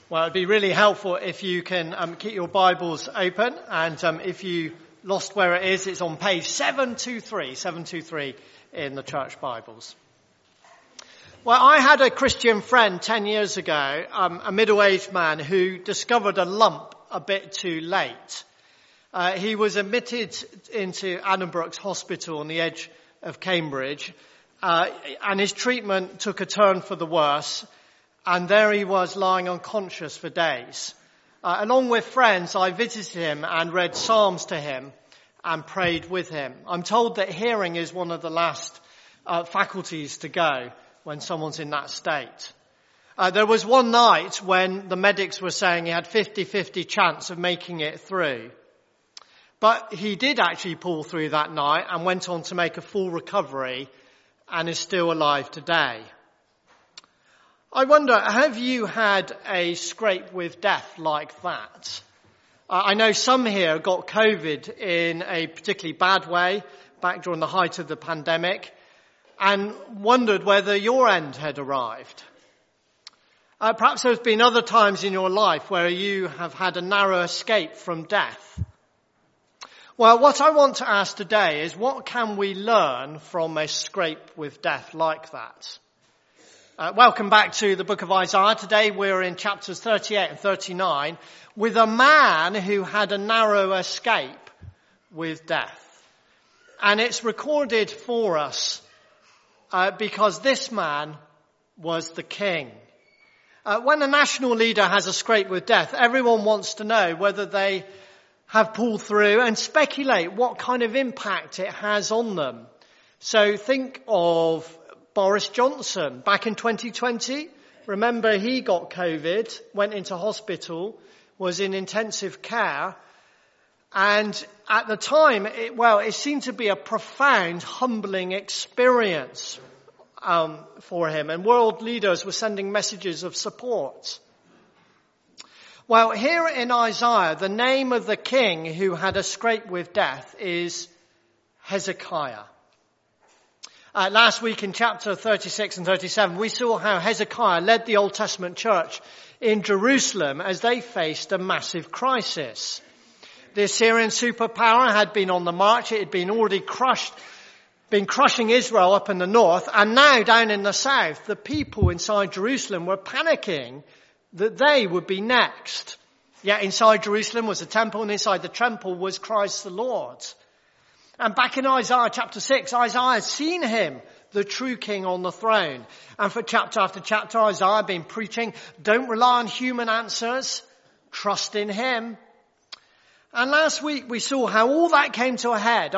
Well, it'd be really helpful if you can keep your Bibles open, and if you lost where it is, it's on page 723 in the church Bibles. Well, I had a Christian friend 10 years ago, a middle-aged man who discovered a lump a bit too late. He was admitted into Addenbrooke's Hospital on the edge of Cambridge, and his treatment took a turn for the worse. And there he was lying unconscious for days. Along with friends, I visited him and read Psalms to him and prayed with him. I'm told that hearing is one of the last faculties to go when someone's in that state. There was one night when the medics were saying he had 50-50 chance of making it through. But he did actually pull through that night and went on to make a full recovery and is still alive today. I wonder, have you had a scrape with death like that? I know some here got COVID in a particularly bad way back during the height of the pandemic and wondered whether your end had arrived. Perhaps there's been other times in your life where you have had a narrow escape from death. Well, what I want to ask today is, what can we learn from a scrape with death like that? Welcome back to the book of Isaiah. Today we're in chapters 38 and 39 with a man who had a narrow escape with death. And it's recorded for us because this man was the king. When a national leader has a scrape with death, everyone wants to know whether they have pulled through and speculate what kind of impact it has on them. So think of Boris Johnson back in 2020. Remember, he got COVID, went into hospital, was in intensive care. And at the time, it seemed to be a profound, humbling experience for him. And world leaders were sending messages of support. Well, here in Isaiah, the name of the king who had a scrape with death is Hezekiah. Last week in chapter 36 and 37, we saw how Hezekiah led the Old Testament church in Jerusalem as they faced a massive crisis. The Assyrian superpower had been on the march. It had been crushing Israel up in the north. And now down in the south, the people inside Jerusalem were panicking that they would be next. Yet inside Jerusalem was the temple, and inside the temple was Christ the Lord. And back in Isaiah chapter 6, Isaiah had seen him, the true king on the throne. And for chapter after chapter, Isaiah had been preaching, don't rely on human answers, trust in him. And last week we saw how all that came to a head.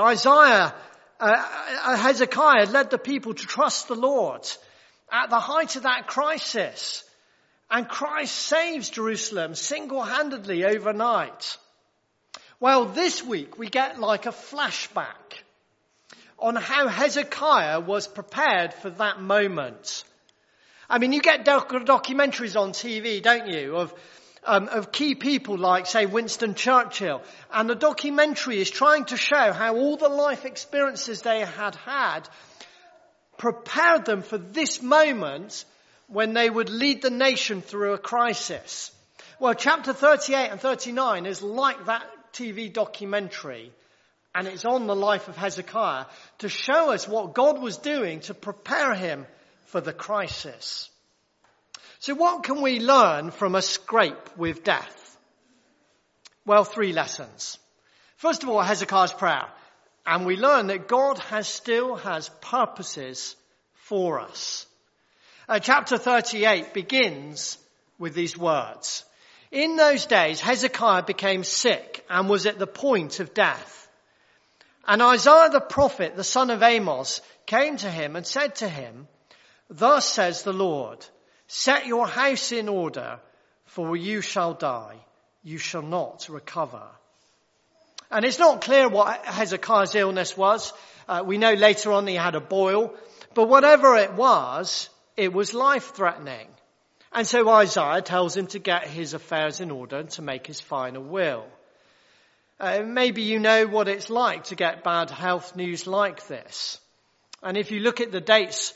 Hezekiah led the people to trust the Lord at the height of that crisis. And Christ saves Jerusalem single-handedly overnight. Well, this week we get like a flashback on how Hezekiah was prepared for that moment. I mean, you get documentaries on TV, don't you, of key people like, say, Winston Churchill. And the documentary is trying to show how all the life experiences they had prepared them for this moment when they would lead the nation through a crisis. Well, chapter 38 and 39 is like that TV documentary, and it's on the life of Hezekiah to show us what God was doing to prepare him for the crisis. So what can we learn from a scrape with death? Well, 3 lessons. First of all, Hezekiah's prayer. And we learn that God still has purposes for us. Chapter 38 begins with these words. In those days, Hezekiah became sick and was at the point of death. And Isaiah the prophet, the son of Amos, came to him and said to him, thus says the Lord, set your house in order, for you shall die. You shall not recover. And it's not clear what Hezekiah's illness was. We know later on he had a boil. But whatever it was life-threatening. And so Isaiah tells him to get his affairs in order and to make his final will. Maybe you know what it's like to get bad health news like this. And if you look at the dates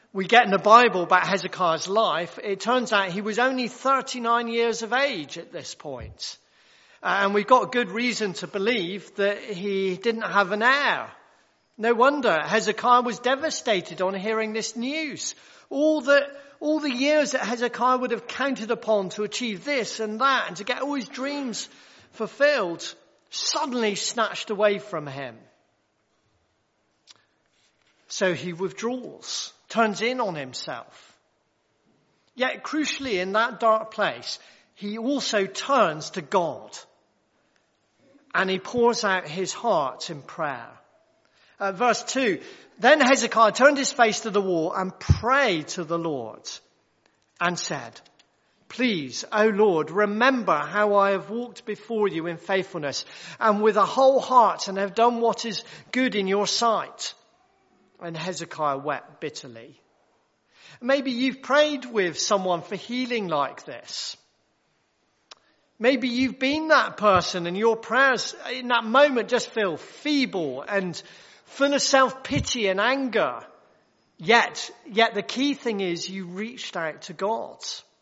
we get in the Bible about Hezekiah's life, it turns out he was only 39 years of age at this point. And we've got good reason to believe that he didn't have an heir. No wonder Hezekiah was devastated on hearing this news. All the years that Hezekiah would have counted upon to achieve this and that and to get all his dreams fulfilled, suddenly snatched away from him. So he withdraws, turns in on himself. Yet crucially in that dark place, he also turns to God and he pours out his heart in prayer. Verse 2, then Hezekiah turned his face to the wall and prayed to the Lord and said, please, O Lord, remember how I have walked before you in faithfulness and with a whole heart and have done what is good in your sight. And Hezekiah wept bitterly. Maybe you've prayed with someone for healing like this. Maybe you've been that person and your prayers in that moment just feel feeble and full of self-pity and anger. Yet the key thing is you reached out to God.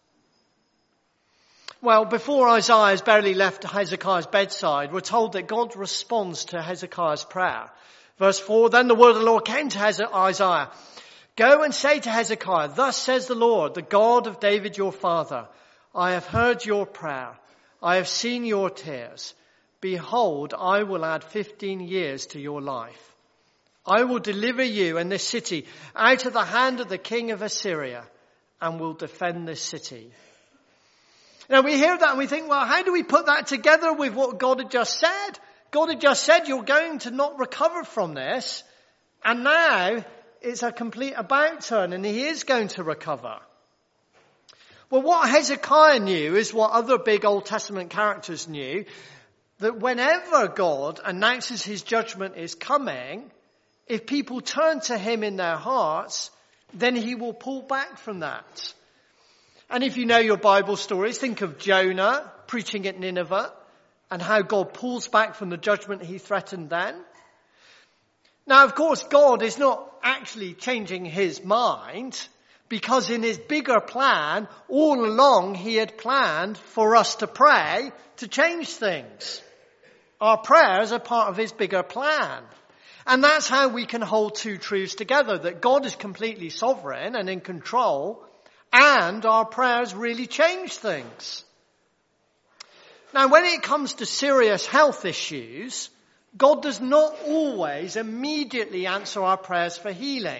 Well, before Isaiah has barely left Hezekiah's bedside, we're told that God responds to Hezekiah's prayer. Verse 4, then the word of the Lord came to Isaiah. Go and say to Hezekiah, thus says the Lord, the God of David your father, I have heard your prayer. I have seen your tears. Behold, I will add 15 years to your life. I will deliver you and this city out of the hand of the king of Assyria and will defend this city. Now we hear that and we think, well, how do we put that together with what God had just said? God had just said you're going to not recover from this. And now it's a complete about turn and he is going to recover. Well, what Hezekiah knew is what other big Old Testament characters knew, that whenever God announces his judgment is coming, if people turn to him in their hearts, then he will pull back from that. And if you know your Bible stories, think of Jonah preaching at Nineveh and how God pulls back from the judgment he threatened then. Now, of course, God is not actually changing his mind because in his bigger plan, all along he had planned for us to pray to change things. Our prayers are part of his bigger plan. And that's how we can hold two truths together, that God is completely sovereign and in control, and our prayers really change things. Now, when it comes to serious health issues, God does not always immediately answer our prayers for healing.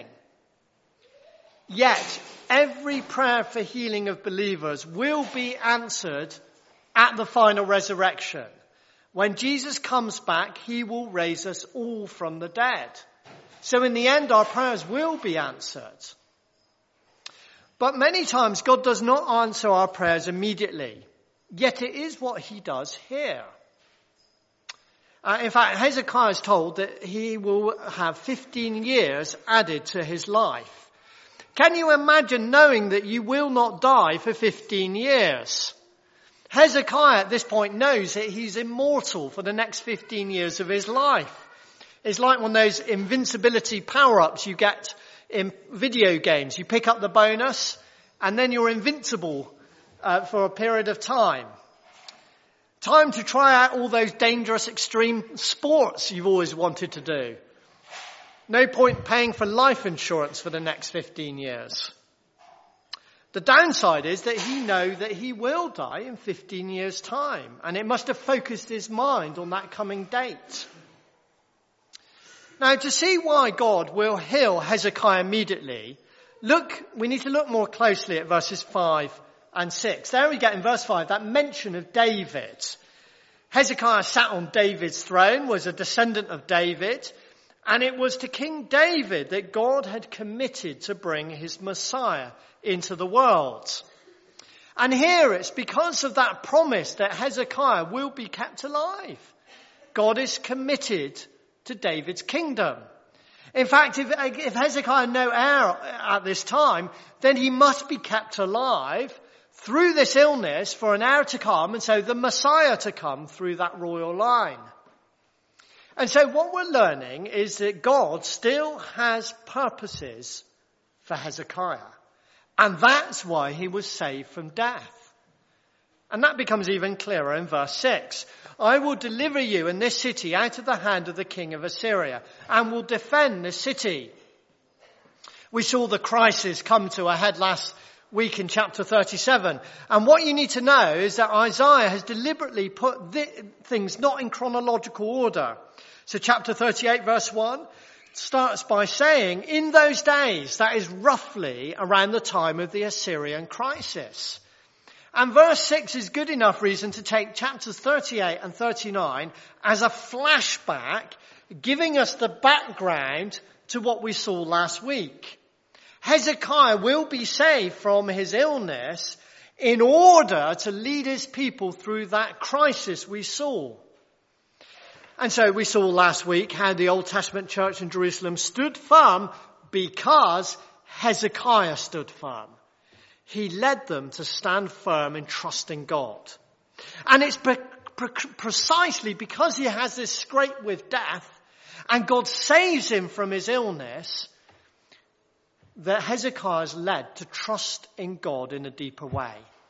Yet, every prayer for healing of believers will be answered at the final resurrection. When Jesus comes back, he will raise us all from the dead. So in the end, our prayers will be answered. But many times, God does not answer our prayers immediately. Yet it is what he does here. In fact, Hezekiah is told that he will have 15 years added to his life. Can you imagine knowing that you will not die for 15 years? Hezekiah at this point knows that he's immortal for the next 15 years of his life. It's like one of those invincibility power-ups you get in video games. You pick up the bonus and then you're invincible for a period of time. Time to try out all those dangerous extreme sports you've always wanted to do. No point paying for life insurance for the next 15 years. The downside is that he knows that he will die in 15 years' time, and it must have focused his mind on that coming date. Now, to see why God will heal Hezekiah immediately, we need to look more closely at verses 5 and 6. There we get in verse 5 that mention of David. Hezekiah sat on David's throne, was a descendant of David, and it was to King David that God had committed to bring his Messiah into the world. And here it's because of that promise that Hezekiah will be kept alive. God is committed to David's kingdom. In fact, if Hezekiah had no heir at this time, then he must be kept alive through this illness for an heir to come, and so the Messiah to come through that royal line. And so what we're learning is that God still has purposes for Hezekiah. And that's why he was saved from death. And that becomes even clearer in verse 6. I will deliver you and this city out of the hand of the king of Assyria and will defend this city. We saw the crisis come to a head last week in chapter 37. And what you need to know is that Isaiah has deliberately put things not in chronological order. So chapter 38 verse 1 starts by saying, in those days, that is roughly around the time of the Assyrian crisis. And verse 6 is good enough reason to take chapters 38 and 39 as a flashback, giving us the background to what we saw last week. Hezekiah will be saved from his illness in order to lead his people through that crisis we saw. And so we saw last week how the Old Testament church in Jerusalem stood firm because Hezekiah stood firm. He led them to stand firm in trusting God. And it's precisely because he has this scrape with death and God saves him from his illness that Hezekiah is led to trust in God in a deeper way.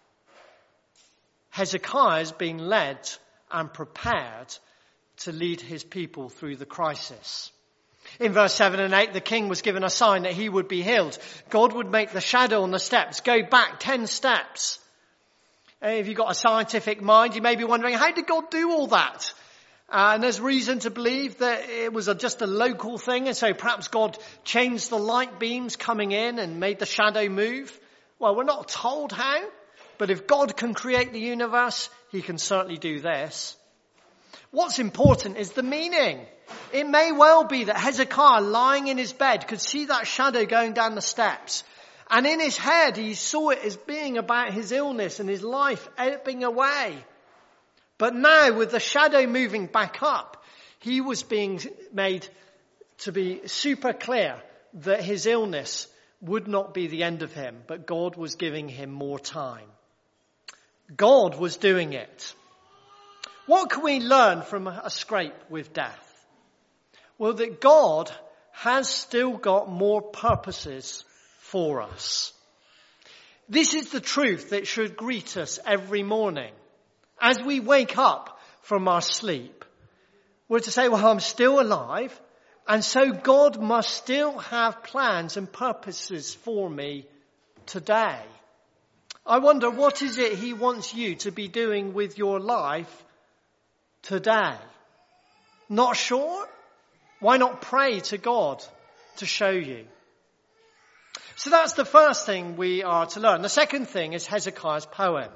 Hezekiah is being led and prepared to lead his people through the crisis. In verse 7 and 8, the king was given a sign that he would be healed. God would make the shadow on the steps go back 10 steps. And if you've got a scientific mind, you may be wondering, how did God do all that? And there's reason to believe that it was just a local thing, and so perhaps God changed the light beams coming in and made the shadow move. Well, we're not told how, but if God can create the universe, he can certainly do this. What's important is the meaning. It may well be that Hezekiah, lying in his bed, could see that shadow going down the steps. And in his head, he saw it as being about his illness and his life ebbing away. But now, with the shadow moving back up, he was being made to be super clear that his illness would not be the end of him, but God was giving him more time. God was doing it. What can we learn from a scrape with death? Well, that God has still got more purposes for us. This is the truth that should greet us every morning. As we wake up from our sleep, we're to say, well, I'm still alive, and so God must still have plans and purposes for me today. I wonder, what is it he wants you to be doing with your life today? Not sure? Why not pray to God to show you? So that's the first thing we are to learn. The second thing is Hezekiah's poem.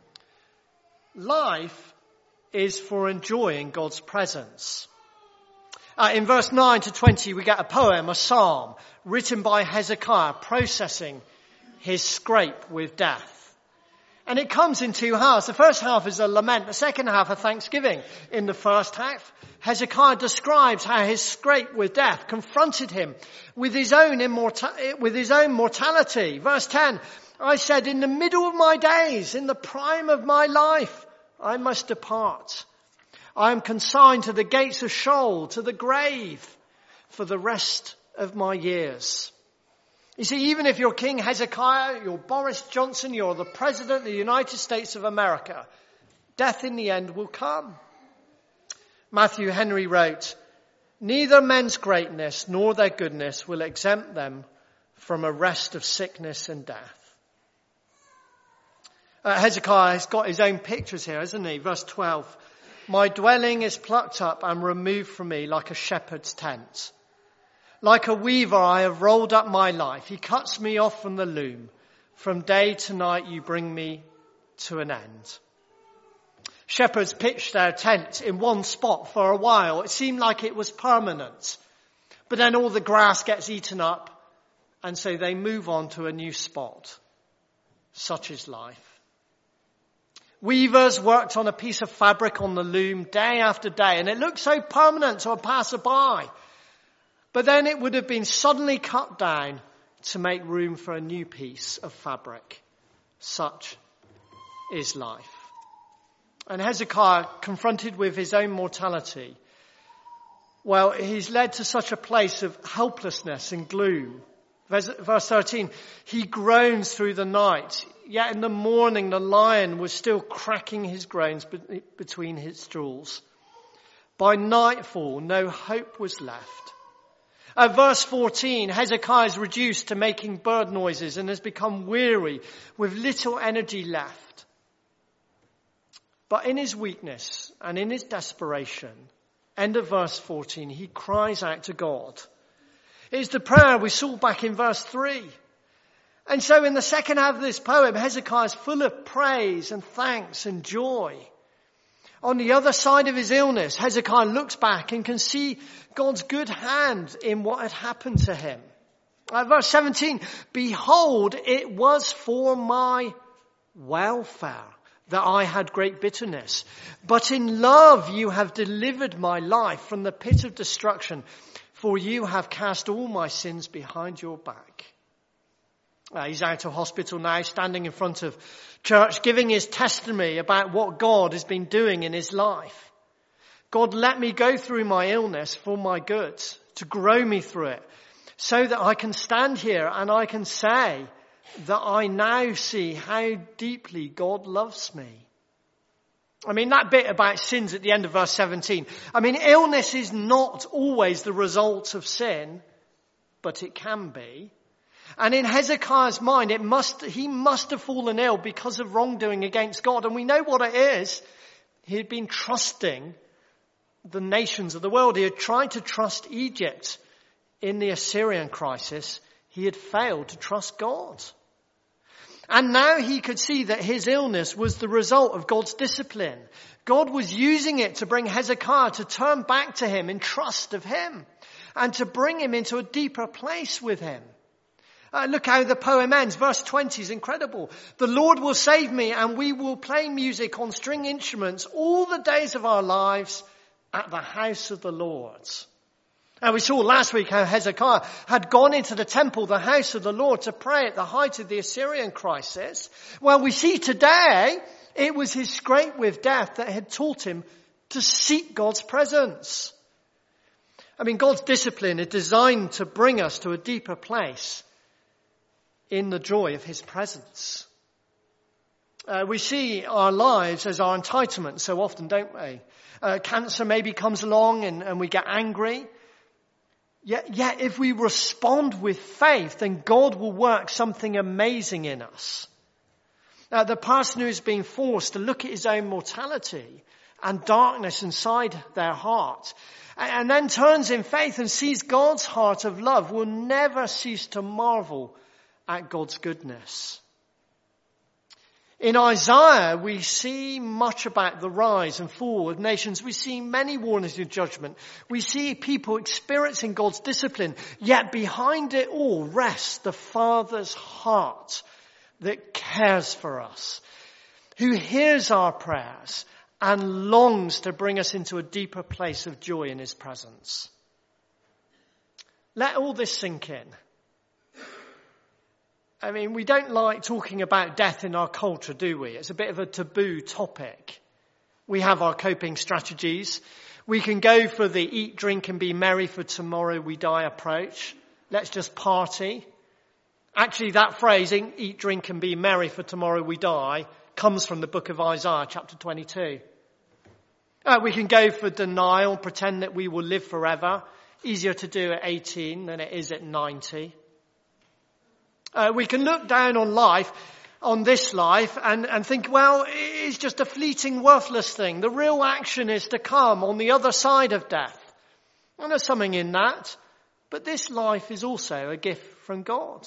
Life is for enjoying God's presence. In verse 9 to 20, we get a poem, a psalm, written by Hezekiah, processing his scrape with death. And it comes in two halves. The first half is a lament, the second half a thanksgiving. In the first half, Hezekiah describes how his scrape with death confronted him with his own mortality. Verse 10, I said, in the middle of my days, in the prime of my life, I must depart. I am consigned to the gates of Sheol, to the grave, for the rest of my years. You see, even if you're King Hezekiah, you're Boris Johnson, you're the President of the United States of America, death in the end will come. Matthew Henry wrote, neither men's greatness nor their goodness will exempt them from a rest of sickness and death. Hezekiah has got his own pictures here, hasn't he? Verse 12, my dwelling is plucked up and removed from me like a shepherd's tent. Like a weaver, I have rolled up my life. He cuts me off from the loom. From day to night, you bring me to an end. Shepherds pitched their tent in one spot for a while. It seemed like it was permanent. But then all the grass gets eaten up, and so they move on to a new spot. Such is life. Weavers worked on a piece of fabric on the loom day after day, and it looked so permanent to a passerby. But then it would have been suddenly cut down to make room for a new piece of fabric. Such is life. And Hezekiah, confronted with his own mortality, well, he's led to such a place of helplessness and gloom. Verse 13, he groans through the night, yet in the morning the lion was still cracking his groans between his jaws. By nightfall, no hope was left. At verse 14, Hezekiah is reduced to making bird noises and has become weary with little energy left. But in his weakness and in his desperation, end of verse 14, he cries out to God. It's the prayer we saw back in verse 3. And so in the second half of this poem, Hezekiah is full of praise and thanks and joy. On the other side of his illness, Hezekiah looks back and can see God's good hand in what had happened to him. Verse 17, behold, it was for my welfare that I had great bitterness. But in love you have delivered my life from the pit of destruction, for you have cast all my sins behind your back. He's out of hospital now, standing in front of church, giving his testimony about what God has been doing in his life. God, let me go through my illness for my good, to grow me through it, so that I can stand here and I can say that I now see how deeply God loves me. I mean, that bit about sins at the end of verse 17. I mean, illness is not always the result of sin, but it can be. And in Hezekiah's mind, he must have fallen ill because of wrongdoing against God. And we know what it is. He had been trusting the nations of the world. He had tried to trust Egypt in the Assyrian crisis. He had failed to trust God. And now he could see that his illness was the result of God's discipline. God was using it to bring Hezekiah to turn back to him in trust of him and to bring him into a deeper place with him. Look how the poem ends. Verse 20 is incredible. The Lord will save me and we will play music on string instruments all the days of our lives at the house of the Lord. And we saw last week how Hezekiah had gone into the temple, the house of the Lord, to pray at the height of the Assyrian crisis. Well, we see today it was his scrape with death that had taught him to seek God's presence. I mean, God's discipline is designed to bring us to a deeper place in the joy of his presence. We see our lives as our entitlement so often, don't we? Cancer maybe comes along and we get angry. Yet if we respond with faith, then God will work something amazing in us. The person who is being forced to look at his own mortality and darkness inside their heart, and then turns in faith and sees God's heart of love, will never cease to marvel at God's goodness. In Isaiah, we see much about the rise and fall of nations. We see many warnings of judgment. We see people experiencing God's discipline, yet behind it all rests the Father's heart that cares for us, who hears our prayers and longs to bring us into a deeper place of joy in his presence. Let all this sink in. I mean, we don't like talking about death in our culture, do we? It's a bit of a taboo topic. We have our coping strategies. We can go for the eat, drink and be merry for tomorrow we die approach. Let's just party. Actually, that phrase, eat, drink and be merry for tomorrow we die, comes from the book of Isaiah, chapter 22. We can go for denial, pretend that we will live forever. Easier to do at 18 than it is at 90. We can look down on life, on this life, and think, well, it's just a fleeting, worthless thing. The real action is to come on the other side of death. And there's something in that. But this life is also a gift from God.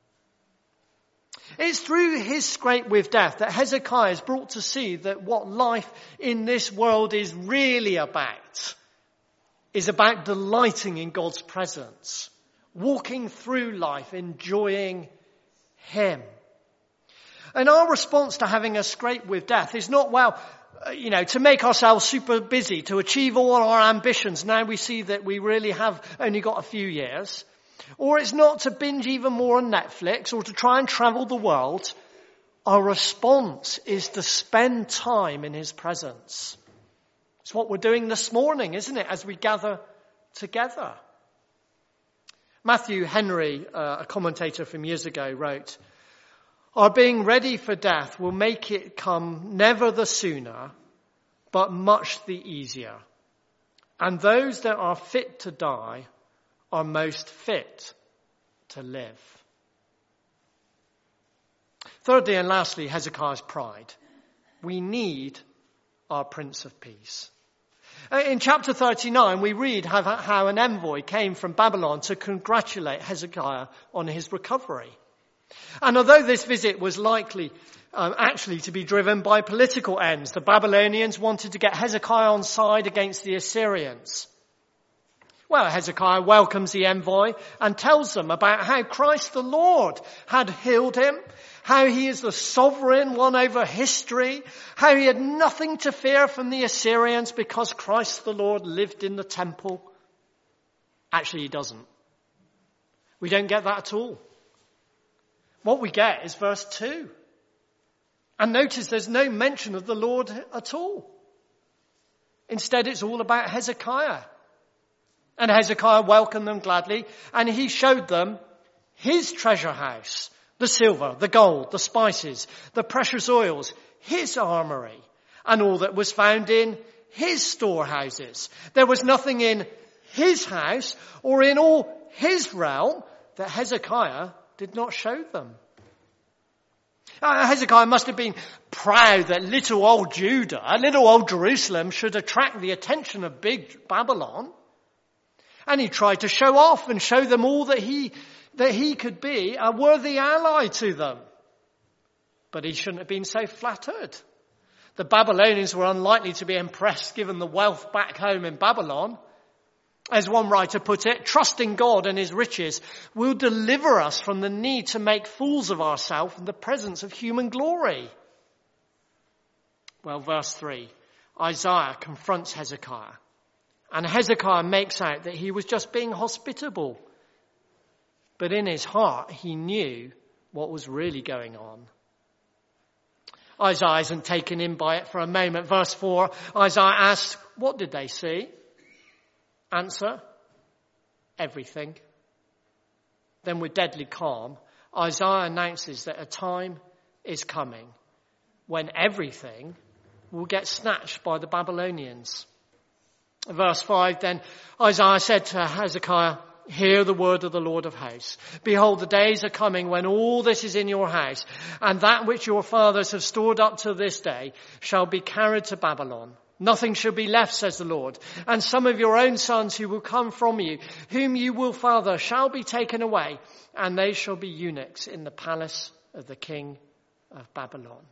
It's through his scrape with death that Hezekiah is brought to see that what life in this world is really about is about delighting in God's presence. Walking through life, enjoying him. And our response to having a scrape with death is not, to make ourselves super busy, to achieve all our ambitions. Now we see that we really have only got a few years. Or it's not to binge even more on Netflix or to try and travel the world. Our response is to spend time in his presence. It's what we're doing this morning, isn't it, as we gather together. Matthew Henry, a commentator from years ago, wrote, "Our being ready for death will make it come never the sooner, but much the easier. And those that are fit to die are most fit to live." Thirdly and lastly, Hezekiah's pride. We need our Prince of Peace. In chapter 39, we read how an envoy came from Babylon to congratulate Hezekiah on his recovery. And although this visit was likely actually to be driven by political ends, the Babylonians wanted to get Hezekiah on side against the Assyrians. Well, Hezekiah welcomes the envoy and tells them about how Christ the Lord had healed him, how he is the sovereign one over history, how he had nothing to fear from the Assyrians because Christ the Lord lived in the temple. Actually, he doesn't. We don't get that at all. What we get is verse 2. And notice there's no mention of the Lord at all. Instead, it's all about Hezekiah. And Hezekiah welcomed them gladly, and he showed them his treasure house, the silver, the gold, the spices, the precious oils, his armory, and all that was found in his storehouses. There was nothing in his house or in all his realm that Hezekiah did not show them. Hezekiah must have been proud that little old Judah, little old Jerusalem, should attract the attention of big Babylon. And he tried to show off and show them all that he could be a worthy ally to them. But he shouldn't have been so flattered. The Babylonians were unlikely to be impressed given the wealth back home in Babylon. As one writer put it, trusting God and his riches will deliver us from the need to make fools of ourselves in the presence of human glory. Well, verse 3, Isaiah confronts Hezekiah. And Hezekiah makes out that he was just being hospitable. But in his heart, he knew what was really going on. Isaiah isn't taken in by it for a moment. Verse 4, Isaiah asks, what did they see? Answer, everything. Then with deadly calm, Isaiah announces that a time is coming when everything will get snatched by the Babylonians. Verse 5, then Isaiah said to Hezekiah, hear the word of the Lord of hosts. Behold, the days are coming when all this is in your house, and that which your fathers have stored up to this day shall be carried to Babylon. Nothing shall be left, says the Lord. And some of your own sons who will come from you, whom you will father, shall be taken away, and they shall be eunuchs in the palace of the king of Babylon.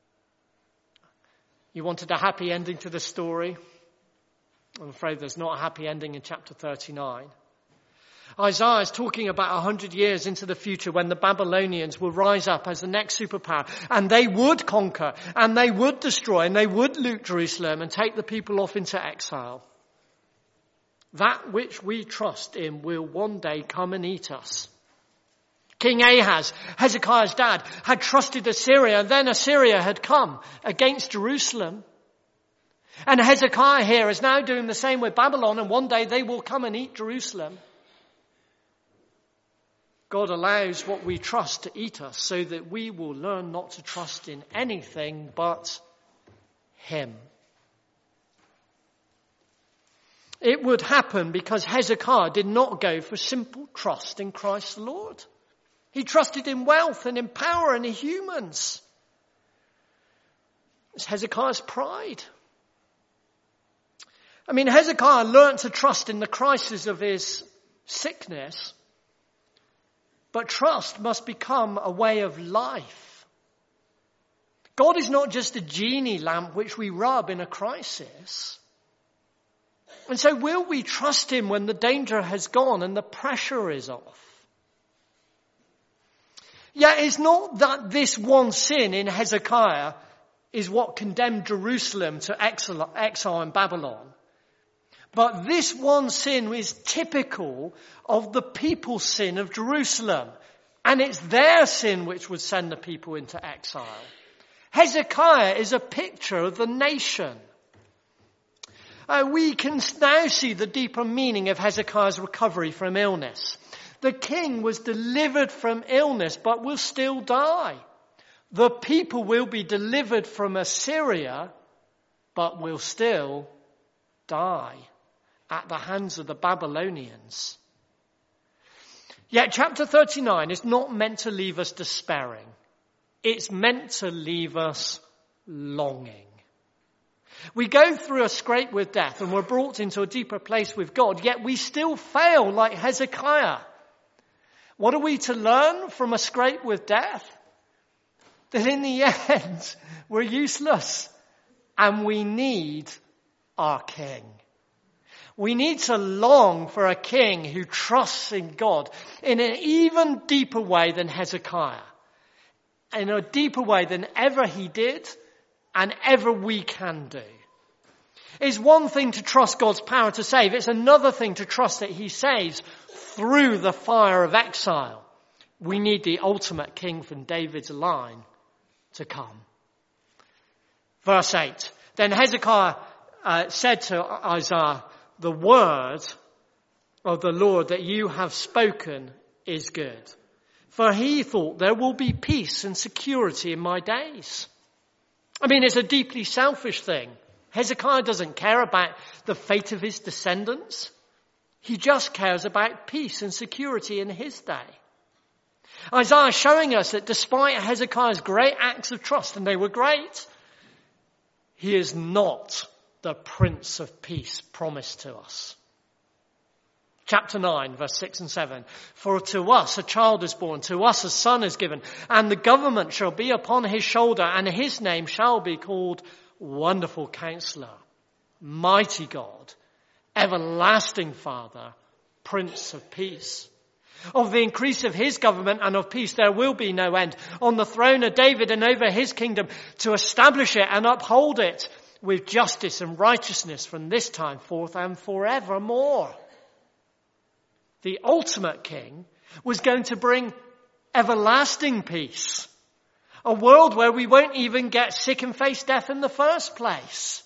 You wanted a happy ending to the story? I'm afraid there's not a happy ending in chapter 39. Isaiah is talking about 100 years into the future when the Babylonians will rise up as the next superpower, and they would conquer, and they would destroy, and they would loot Jerusalem and take the people off into exile. That which we trust in will one day come and eat us. King Ahaz, Hezekiah's dad, had trusted Assyria, and then Assyria had come against Jerusalem. And Hezekiah here is now doing the same with Babylon, and one day they will come and eat Jerusalem. God allows what we trust to eat us so that we will learn not to trust in anything but him. It would happen because Hezekiah did not go for simple trust in Christ the Lord. He trusted in wealth and in power and in humans. It's Hezekiah's pride. I mean, Hezekiah learned to trust in the crisis of his sickness, but trust must become a way of life. God is not just a genie lamp which we rub in a crisis. And so will we trust him when the danger has gone and the pressure is off? Yet it's not that this one sin in Hezekiah is what condemned Jerusalem to exile in Babylon. But this one sin is typical of the people's sin of Jerusalem. And it's their sin which would send the people into exile. Hezekiah is a picture of the nation. We can now see the deeper meaning of Hezekiah's recovery from illness. The king was delivered from illness, but will still die. The people will be delivered from Assyria, but will still die at the hands of the Babylonians. Yet chapter 39 is not meant to leave us despairing. It's meant to leave us longing. We go through a scrape with death and we're brought into a deeper place with God, yet we still fail like Hezekiah. What are we to learn from a scrape with death? That in the end, we're useless and we need our king. We need to long for a king who trusts in God in an even deeper way than Hezekiah. In a deeper way than ever he did and ever we can do. It's one thing to trust God's power to save. It's another thing to trust that he saves through the fire of exile. We need the ultimate king from David's line to come. Verse 8. Then Hezekiah said to Isaiah, the word of the Lord that you have spoken is good. For he thought there will be peace and security in my days. I mean, it's a deeply selfish thing. Hezekiah doesn't care about the fate of his descendants. He just cares about peace and security in his day. Isaiah is showing us that despite Hezekiah's great acts of trust, and they were great, he is not the Prince of Peace promised to us. Chapter 9, verse 6 and 7. For to us a child is born, to us a son is given, and the government shall be upon his shoulder, and his name shall be called Wonderful Counselor, Mighty God, Everlasting Father, Prince of Peace. Of the increase of his government and of peace there will be no end. On the throne of David and over his kingdom, to establish it and uphold it with justice and righteousness from this time forth and forevermore. The ultimate king was going to bring everlasting peace. A world where we won't even get sick and face death in the first place.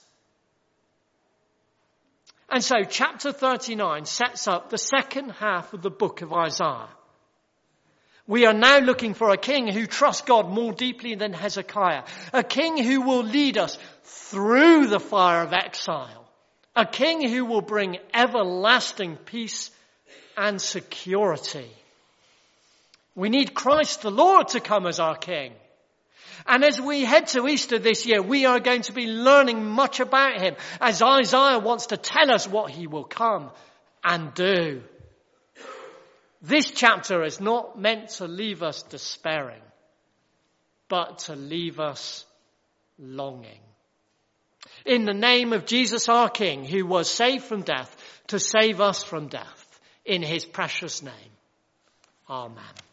And so chapter 39 sets up the second half of the book of Isaiah. We are now looking for a king who trusts God more deeply than Hezekiah. A king who will lead us through the fire of exile. A king who will bring everlasting peace and security. We need Christ the Lord to come as our king. And as we head to Easter this year, we are going to be learning much about him as Isaiah wants to tell us what he will come and do. This chapter is not meant to leave us despairing, but to leave us longing. In the name of Jesus our King, who was saved from death to save us from death, in his precious name. Amen.